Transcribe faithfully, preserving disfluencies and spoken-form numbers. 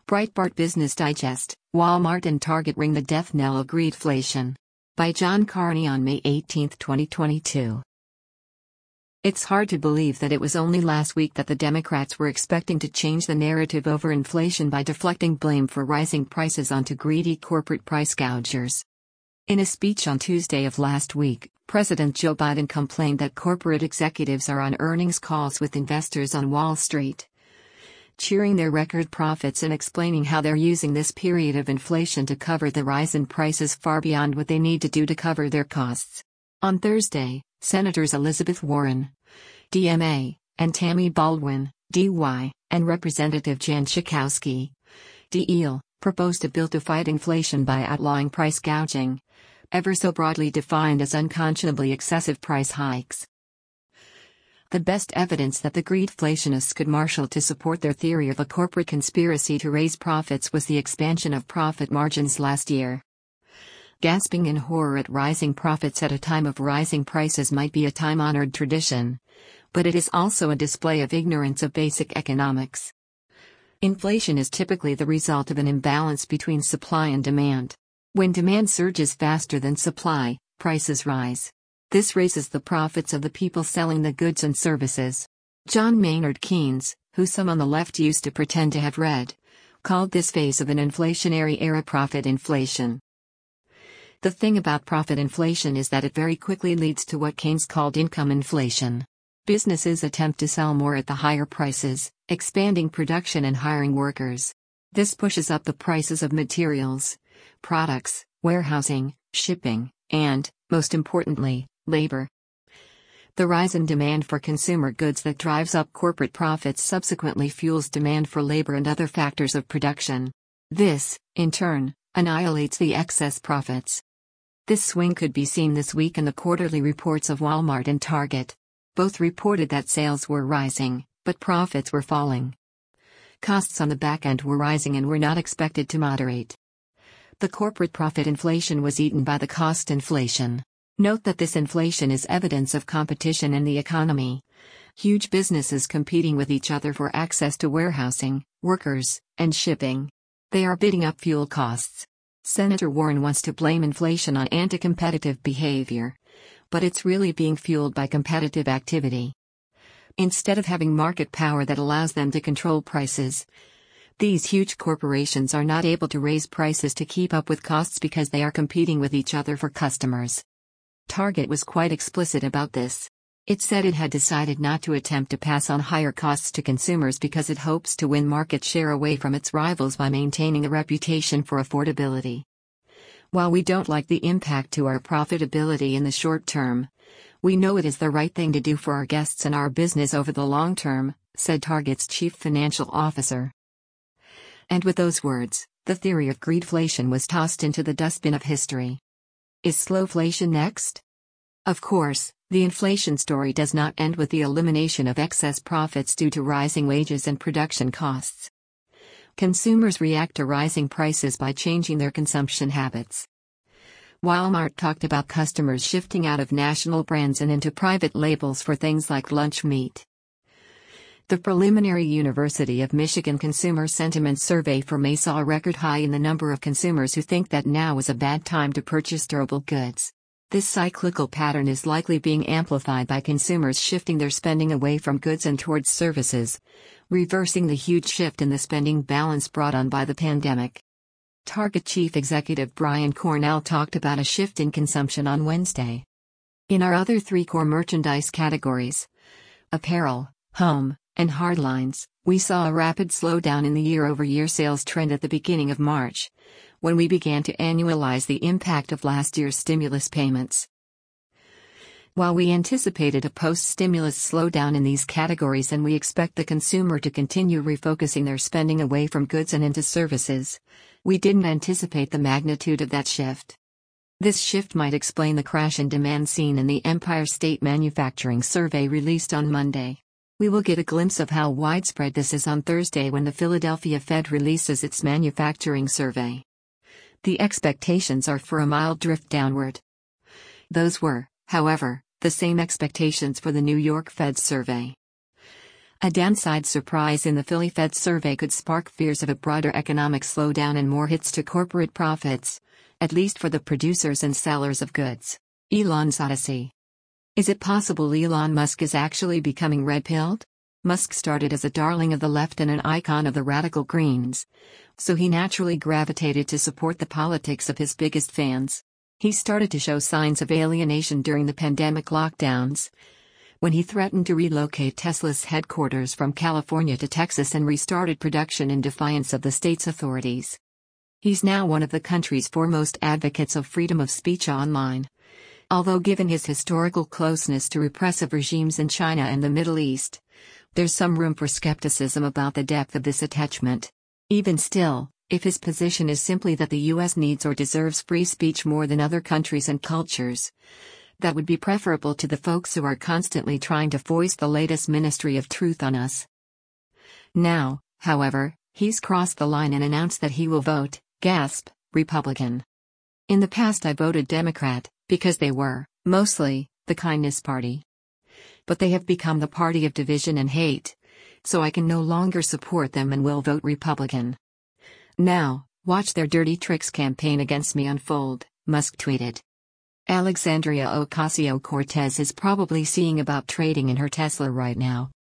Breitbart Business Digest, Walmart and Target ring the death knell of greedflation. By John Carney on May eighteenth, twenty twenty-two. It's hard to believe that it was only last week that the Democrats were expecting to change the narrative over inflation by deflecting blame for rising prices onto greedy corporate price gougers. In a speech on Tuesday of last week, President Joe Biden complained that corporate executives are on earnings calls with investors on Wall Street, cheering their record profits and explaining how they're using this period of inflation to cover the rise in prices far beyond what they need to do to cover their costs. On Thursday, Senators Elizabeth Warren, D M A, and Tammy Baldwin, D Y, and Representative Jen Schakowsky, D L, proposed a bill to fight inflation by outlawing price gouging, ever so broadly defined as unconscionably excessive price hikes. The best evidence that the greedflationists could marshal to support their theory of a corporate conspiracy to raise profits was the expansion of profit margins last year. Gasping in horror at rising profits at a time of rising prices might be a time-honored tradition, but it is also a display of ignorance of basic economics. Inflation is typically the result of an imbalance between supply and demand. When demand surges faster than supply, prices rise. This raises the profits of the people selling the goods and services. John Maynard Keynes, who some on the left used to pretend to have read, called this phase of an inflationary era profit inflation. The thing about profit inflation is that it very quickly leads to what Keynes called income inflation. Businesses attempt to sell more at the higher prices, expanding production and hiring workers. This pushes up the prices of materials, products, warehousing, shipping, and, most importantly, labor. The rise in demand for consumer goods that drives up corporate profits subsequently fuels demand for labor and other factors of production. This, in turn, annihilates the excess profits. This swing could be seen this week in the quarterly reports of Walmart and Target. Both reported that sales were rising, but profits were falling. Costs on the back end were rising and were not expected to moderate. The corporate profit inflation was eaten by the cost inflation. Note that this inflation is evidence of competition in the economy. Huge businesses competing with each other for access to warehousing, workers, and shipping. They are bidding up fuel costs. Senator Warren wants to blame inflation on anti-competitive behavior, but it's really being fueled by competitive activity. Instead of having market power that allows them to control prices, these huge corporations are not able to raise prices to keep up with costs because they are competing with each other for customers. Target was quite explicit about this. It said it had decided not to attempt to pass on higher costs to consumers because it hopes to win market share away from its rivals by maintaining a reputation for affordability. While we don't like the impact to our profitability in the short term, we know it is the right thing to do for our guests and our business over the long term, said Target's chief financial officer. And with those words, the theory of greedflation was tossed into the dustbin of history. Is slowflation next? Of course, the inflation story does not end with the elimination of excess profits due to rising wages and production costs. Consumers react to rising prices by changing their consumption habits. Walmart talked about customers shifting out of national brands and into private labels for things like lunch meat. The preliminary University of Michigan Consumer Sentiment Survey for May saw a record high in the number of consumers who think that now is a bad time to purchase durable goods. This cyclical pattern is likely being amplified by consumers shifting their spending away from goods and towards services, reversing the huge shift in the spending balance brought on by the pandemic. Target Chief Executive Brian Cornell talked about a shift in consumption on Wednesday. In our other three core merchandise categories, apparel, home, and hardlines, we saw a rapid slowdown in the year-over-year sales trend at the beginning of March, when we began to annualize the impact of last year's stimulus payments. While we anticipated a post-stimulus slowdown in these categories and we expect the consumer to continue refocusing their spending away from goods and into services, we didn't anticipate the magnitude of that shift. This shift might explain the crash in demand seen in the Empire State Manufacturing Survey released on Monday. We will get a glimpse of how widespread this is on Thursday when the Philadelphia Fed releases its manufacturing survey. The expectations are for a mild drift downward. Those were, however, the same expectations for the New York Fed survey. A downside surprise in the Philly Fed survey could spark fears of a broader economic slowdown and more hits to corporate profits, at least for the producers and sellers of goods. Elon's Odyssey. Is it possible Elon Musk is actually becoming red-pilled? Musk started as a darling of the left and an icon of the radical Greens, so he naturally gravitated to support the politics of his biggest fans. He started to show signs of alienation during the pandemic lockdowns, when he threatened to relocate Tesla's headquarters from California to Texas and restarted production in defiance of the state's authorities. He's now one of the country's foremost advocates of freedom of speech online. Although given his historical closeness to repressive regimes in China and the Middle East, there's some room for skepticism about the depth of this attachment. Even still, if his position is simply that the U S needs or deserves free speech more than other countries and cultures, that would be preferable to the folks who are constantly trying to foist the latest ministry of truth on us. Now, however, he's crossed the line and announced that he will vote, gasp, Republican. In the past I voted Democrat, because they were, mostly, the kindness party. But they have become the party of division and hate, so I can no longer support them and will vote Republican. Now, watch their dirty tricks campaign against me unfold, Musk tweeted. Alexandria Ocasio-Cortez is probably seeing about trading in her Tesla right now,